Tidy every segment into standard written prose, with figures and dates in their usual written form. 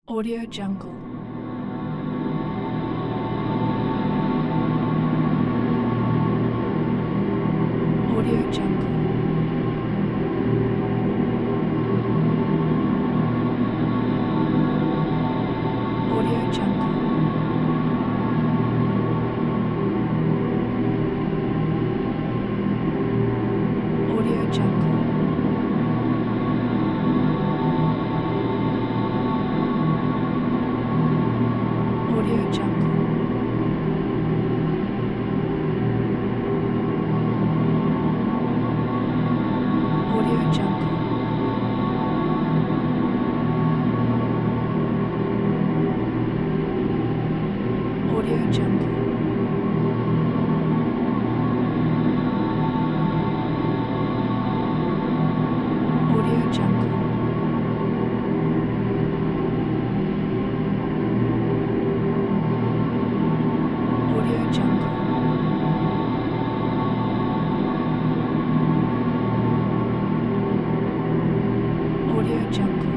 Audio Jungle. Audio Jungle. Audio Jungle. Audio Jungle. Audio Jungle. Audio Jungle. Audio Jungle. Audio Jungle. Audio Jungle. Audio Jungle.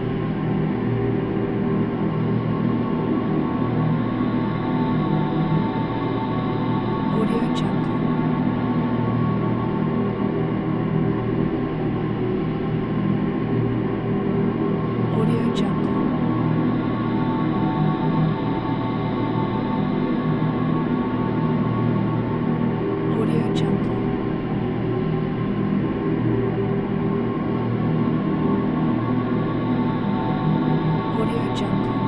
Audio Jungle. Audio Jungle. Audio Jungle. Audio Jungle.